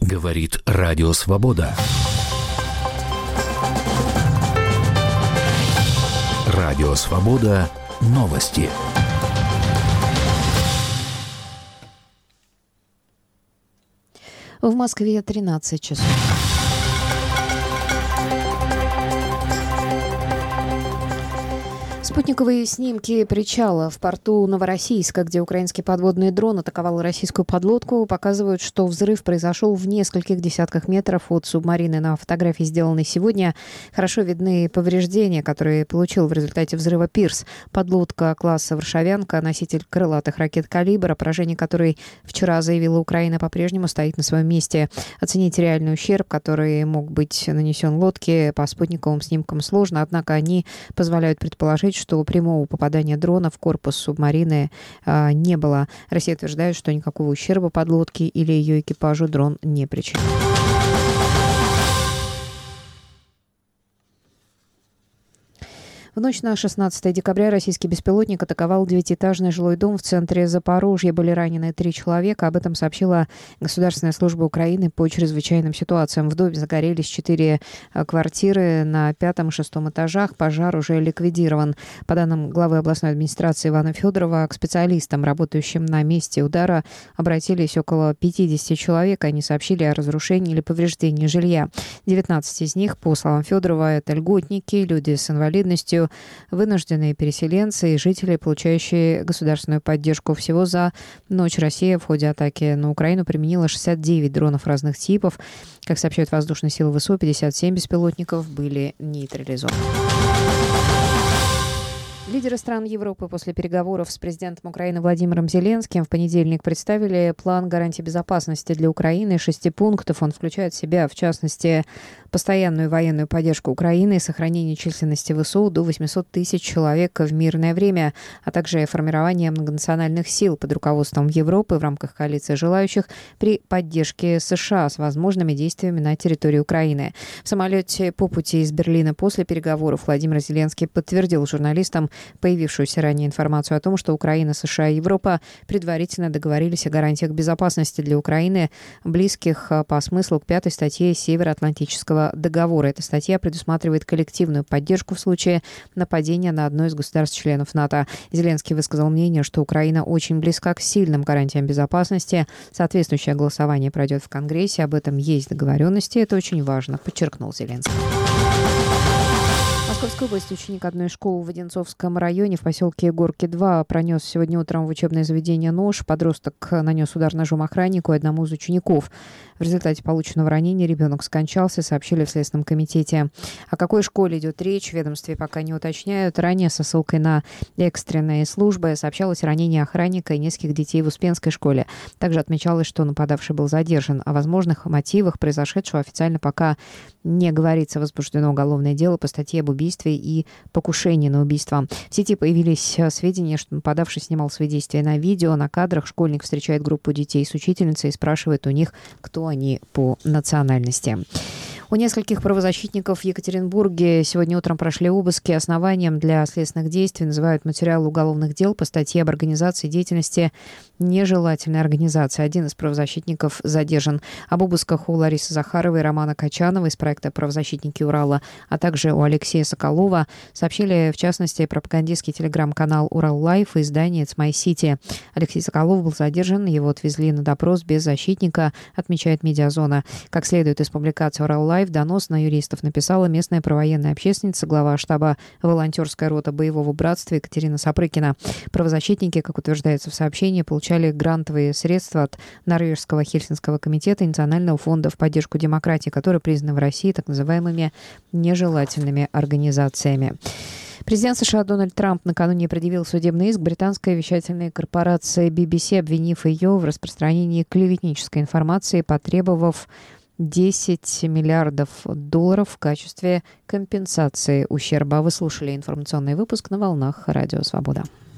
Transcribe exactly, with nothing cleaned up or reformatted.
Говорит Радио Свобода. Радио Свобода. Новости. В Москве тринадцать часов. Спутниковые снимки причала в порту Новороссийска, где украинский подводный дрон атаковал российскую подлодку, показывают, что взрыв произошел в нескольких десятках метров от субмарины. На фотографии, сделанной сегодня, хорошо видны повреждения, которые получил в результате взрыва пирс. Подлодка класса «Варшавянка», носитель крылатых ракет «Калибр», о поражении которой вчера заявила Украина, по-прежнему стоит на своем месте. Оценить реальный ущерб, который мог быть нанесен лодке, по спутниковым снимкам сложно, однако они позволяют предположить, что прямого попадания дрона в корпус субмарины а, не было. Россия утверждает, что никакого ущерба подлодке или ее экипажу дрон не причинил. В ночь на шестнадцатое декабря российский беспилотник атаковал девятиэтажный жилой дом в центре Запорожья. Были ранены три человека. Об этом сообщила Государственная служба Украины по чрезвычайным ситуациям. В доме загорелись четыре квартиры на пятом и шестом этажах. Пожар уже ликвидирован. По данным главы областной администрации Ивана Федорова, к специалистам, работающим на месте удара, обратились около пятидесяти человек. Они сообщили о разрушении или повреждении жилья. девятнадцать из них, по словам Федорова, это льготники, люди с инвалидностью, вынужденные переселенцы и жители, получающие государственную поддержку. Всего за ночь Россия в ходе атаки на Украину применила шестьдесят девять дронов разных типов. Как сообщают воздушные силы ВСУ, пятьдесят семь беспилотников были нейтрализованы. Лидеры стран Европы после переговоров с президентом Украины Владимиром Зеленским в понедельник представили план гарантий безопасности для Украины. Шести пунктов он включает в себя, в частности, постоянную военную поддержку Украины, сохранение численности ВСУ до восьмисот тысяч человек в мирное время, а также формирование многонациональных сил под руководством Европы в рамках коалиции желающих при поддержке США с возможными действиями на территории Украины. В самолете по пути из Берлина после переговоров Владимир Зеленский подтвердил журналистам появившуюся ранее информацию о том, что Украина, США и Европа предварительно договорились о гарантиях безопасности для Украины, близких по смыслу к пятой статье Североатлантического договора. Эта статья предусматривает коллективную поддержку в случае нападения на одно из государств-членов НАТО. Зеленский высказал мнение, что Украина очень близка к сильным гарантиям безопасности. Соответствующее голосование пройдет в Конгрессе. Об этом есть договоренности. Это очень важно, подчеркнул Зеленский. В Московской области ученик одной школы в Одинцовском районе в поселке Горки-два пронес сегодня утром в учебное заведение нож. Подросток нанес удар ножом охраннику и одному из учеников. В результате полученного ранения ребенок скончался, сообщили в Следственном комитете. О какой школе идет речь, в ведомстве пока не уточняют. Ранее со ссылкой на экстренные службы сообщалось о ранении охранника и нескольких детей в Успенской школе. Также отмечалось, что нападавший был задержан. О возможных мотивах произошедшего официально пока не говорится. Возбуждено уголовное дело по статье об убийстве и покушении на убийство. В сети появились сведения, что нападавший снимал свои действия на видео. На кадрах школьник встречает группу детей с учительницей и спрашивает у них, кто они по национальности. У нескольких правозащитников в Екатеринбурге сегодня утром прошли обыски. Основанием для следственных действий называют материалы уголовных дел по статье об организации деятельности нежелательной организации. Один из правозащитников задержан. Об обысках у Ларисы Захаровой и Романа Качанова из проекта «Правозащитники Урала», а также у Алексея Соколова сообщили, в частности, пропагандистский телеграм-канал «Урал Лайф» и издание «It's My City». Алексей Соколов был задержан, его отвезли на допрос без защитника, отмечает «Медиазона». Как следует из публикации «Урал Лайф», донос на юристов написала местная провоенная общественница, глава штаба волонтерской роты боевого братства Екатерина Сапрыкина. Правозащитники, как утверждается в сообщении, получали грантовые средства от Норвежского Хельсинского комитета и Национального фонда в поддержку демократии, которые признаны в России так называемыми нежелательными организациями. Президент США Дональд Трамп накануне предъявил судебный иск британской вещательной корпорации би би си, обвинив ее в распространении клеветнической информации, потребовав десять миллиардов долларов в качестве компенсации ущерба. Вы слушали информационный выпуск на волнах Радио Свобода.